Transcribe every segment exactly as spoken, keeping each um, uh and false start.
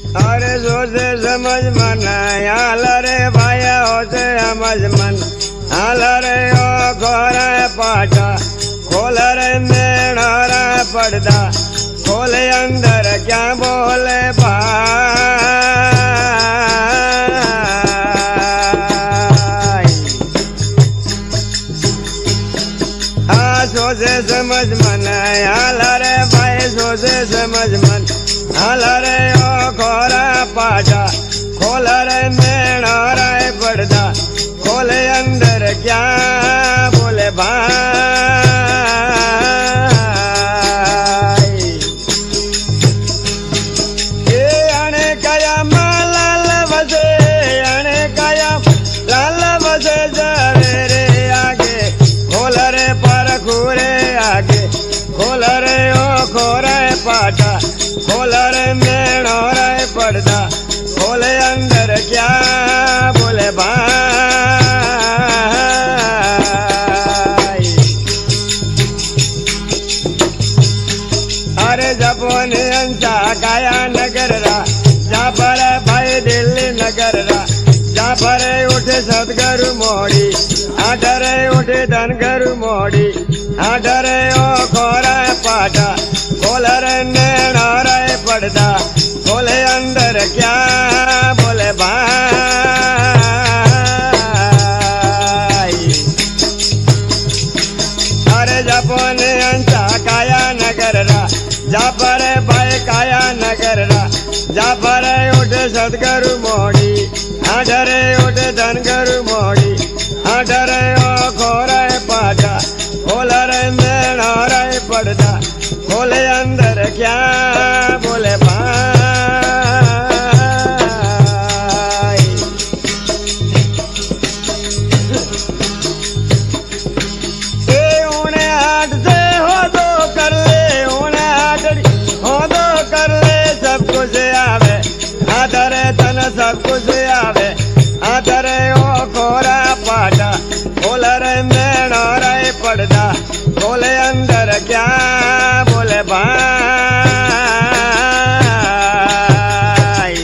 अरे सोचे समझ मन हाल रे भाई होते समझ मन हाल रे ओ खोरा पाटा खोल रे मेरा पर्दा खोले अंदर क्या बोले भाई। हाँ सोचे समझ मन हाल रे भाई सोचे समझ मन हाल रे ओ खोरा पाटा खोल रे मेरा पर्दा खोले अंदर क्या बोले भाई। ये आने काया लाल बसे आने काया लाल बसे जावे रे आगे खोल रे पर खूरे आगे खोल रे ओ खोरे पाटा खोल रे मेरा पर्दा खोले अंदर क्या बोले भाई। अरे जपोने अंसा काया नगर रा जा पर भाई दिल्ली नगर रा जा पर उठे सदगुरु मोड़ी आठरे उठे धनगुरु मोड़ी आठरे ओ खोरा पाटा खोल रे नैना रे पर्दा खोले अंदर क्या बोले भाई। अरे जपोने अंसा काया नगर रा जा पर भाई काया नगर रा जा पर उठे सदगुरु मोड़ी आठरे उठे धनगुरु मोड़ी आठरे ओ खोरा पाटा खोल रे नैना रे पर्दा खोले अंदर क्या बोले भाई। ए उन्हें हाथ से हो दो कर ले उन्हें हाथ हो दो कर ले सब कुछ आवे आधरे तन सब कुछ आवे आधरे ओ खोरा पाटा खोल रे नैना रे पर्दा खोले अंदर क्या बोले भाई।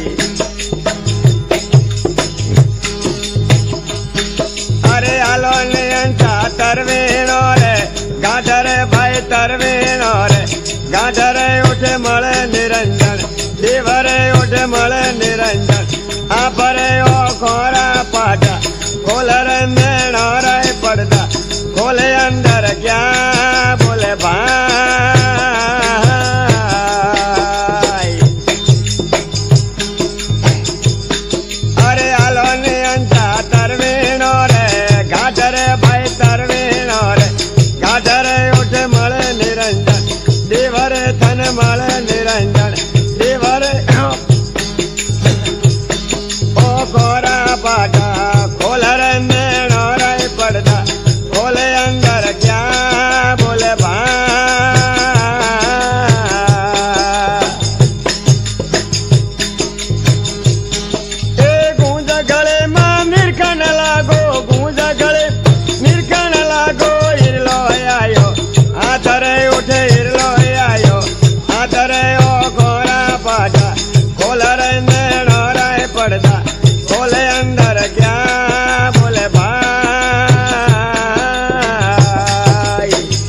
अरे आलो ने अंसा तरवेणो रे गाठरे भाई तरवेणो रे गाठरे उठे मळे निरंजन देवरे उठे मळे निरंजन आपरे ओ खोरा पाटा खोल रे नैना रे पर्दा खोले अंदर क्या बोले भाई। अरे आलो ने अंसा तरवेणो रे गाठरे भाई तरवेणो रे गाठरे उठे मळे निरंजन देवरे धन मळे निरंजन देवरे ओ खोरा पाटा खोल रे नैना रे पर्दा खोले अंदर क्या बोले भाई। ए गूंज गले मां निरखन लागो गूंज गले निरखन लागो हिरलो आयो आधरे उठे हिरलो आयो आधरे ओ खोरा पाटा खोल रे नैना रे पर्दा खोले अंदर क्या बोले भाई।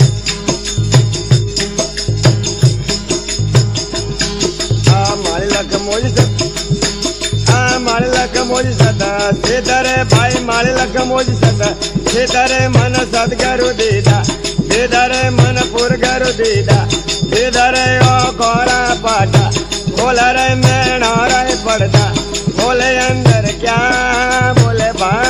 मारे लख मोज सदा सीधरे भाई मारे लख मोज सदा सीधरे मन सदगुरु दीदा सीधरे मन पुरगुरु दीदा सीधरे ओ खोरा पाटा खोल रे नैना रे पर्दा खोले अंदर क्या बोले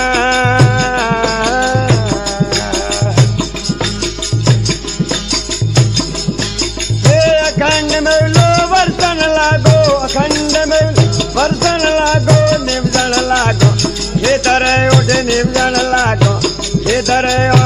भाई। अखंड में लो वर्षन लागो अखंड में वर्षन लागो निमजन लागो खेतरे उठे निमजन लागो खेतरे ओ